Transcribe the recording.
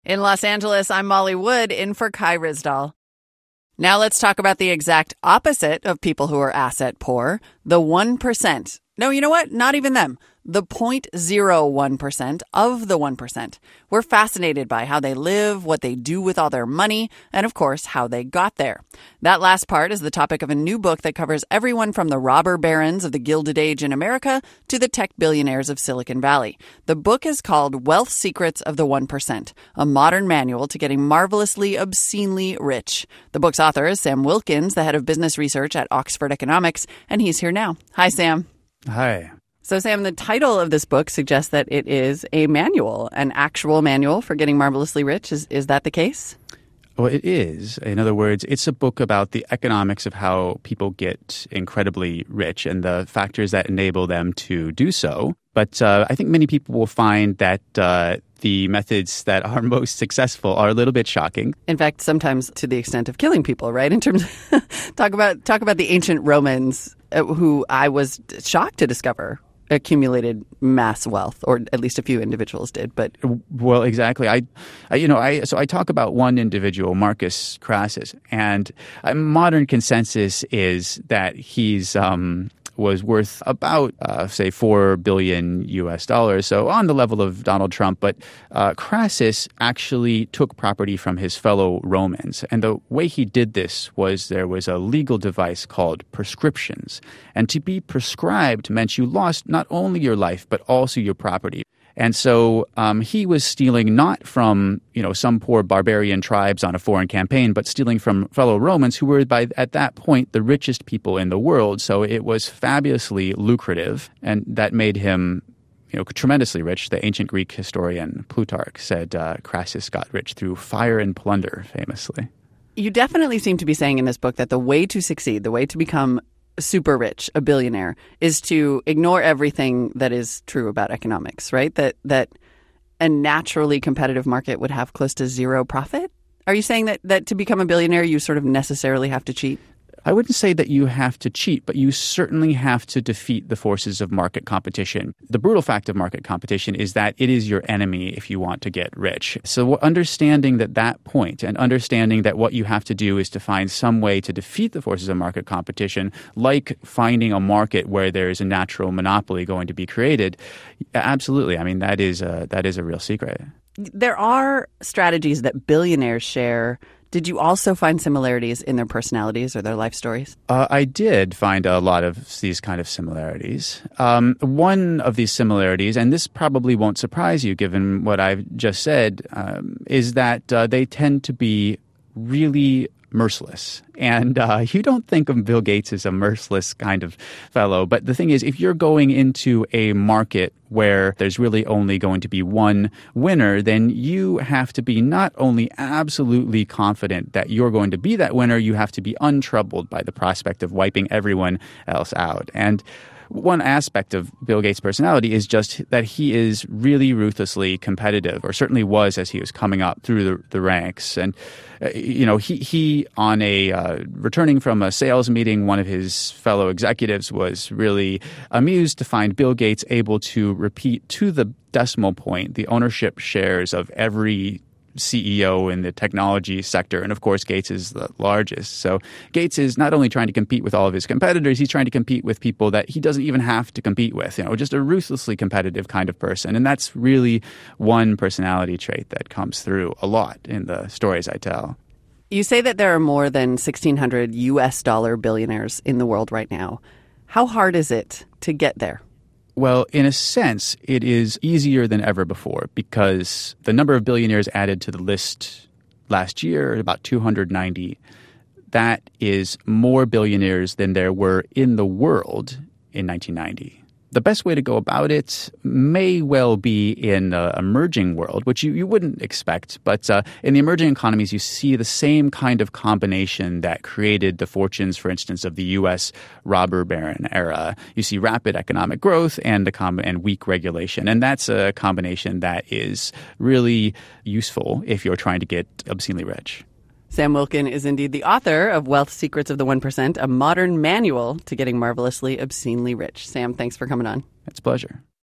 In Los Angeles, I'm Molly Wood, in for Kai Ryssdal. Now let's talk about the exact opposite of people who are asset poor, the 1%. No, you know what? Not even them. The 0.01% of the 1%. We're fascinated by how they live, what they do with all their money, and of course, how they got there. That last part is the topic of a new book that covers everyone from the robber barons of the Gilded Age in America to the tech billionaires of Silicon Valley. The book is called Wealth Secrets of the 1%, a modern manual to getting marvelously, obscenely rich. The book's author is Sam Wilkins, the head of business research at Oxford Economics, and he's here now. Hi, Sam. Hi. So, Sam, the title of this book suggests that it is a manual, an actual manual for getting marvelously rich. Is that the case? Well, it is. In other words, it's a book about the economics of how people get incredibly rich and the factors that enable them to do so. But I think many people will find that the methods that are most successful are a little bit shocking. In fact, sometimes to the extent of killing people, right? In terms of talk about the ancient Romans, who I was shocked to discover accumulated mass wealth, or at least a few individuals did. But well, exactly. I talk about one individual, Marcus Crassus, and modern consensus is that he's was worth about, say, $4 billion US, so on the level of Donald Trump. But Crassus actually took property from his fellow Romans. And the way he did this was there was a legal device called prescriptions. And to be prescribed meant you lost not only your life, but also your property. And so he was stealing not from, some poor barbarian tribes on a foreign campaign, but stealing from fellow Romans who were, at that point, the richest people in the world. So it was fabulously lucrative, and that made him, tremendously rich. The ancient Greek historian Plutarch said Crassus got rich through fire and plunder, famously. You definitely seem to be saying in this book that the way to succeed, the way to become super rich, a billionaire, is to ignore everything that is true about economics, right? That a naturally competitive market would have close to zero profit? Are you saying that to become a billionaire, you sort of necessarily have to cheat? I wouldn't say that you have to cheat, but you certainly have to defeat the forces of market competition. The brutal fact of market competition is that it is your enemy if you want to get rich. So understanding that point and understanding that what you have to do is to find some way to defeat the forces of market competition, like finding a market where there is a natural monopoly going to be created, absolutely. I mean, that is a real secret. There are strategies that billionaires share. Did you also find similarities in their personalities or their life stories? I did find a lot of these kind of similarities. One of these similarities, and this probably won't surprise you given what I've just said, is that they tend to be really merciless. And you don't think of Bill Gates as a merciless kind of fellow. But the thing is, if you're going into a market where there's really only going to be one winner, then you have to be not only absolutely confident that you're going to be that winner, you have to be untroubled by the prospect of wiping everyone else out. And one aspect of Bill Gates' personality is just that he is really ruthlessly competitive, or certainly was as he was coming up through the ranks. And, he on a returning from a sales meeting, one of his fellow executives was really amused to find Bill Gates able to repeat to the decimal point the ownership shares of every CEO in the technology sector. And of course, Gates is the largest. So Gates is not only trying to compete with all of his competitors, he's trying to compete with people that he doesn't even have to compete with, just a ruthlessly competitive kind of person. And that's really one personality trait that comes through a lot in the stories I tell. You say that there are more than 1,600 US dollar billionaires in the world right now. How hard is it to get there? Well, in a sense, it is easier than ever before because the number of billionaires added to the list last year, about 290, that is more billionaires than there were in the world in 1990. The best way to go about it may well be in the emerging world, which you wouldn't expect. But in the emerging economies, you see the same kind of combination that created the fortunes, for instance, of the U.S. robber baron era. You see rapid economic growth and weak regulation. And that's a combination that is really useful if you're trying to get obscenely rich. Sam Wilkin is indeed the author of Wealth Secrets of the 1%, a modern manual to getting marvelously, obscenely rich. Sam, thanks for coming on. It's a pleasure.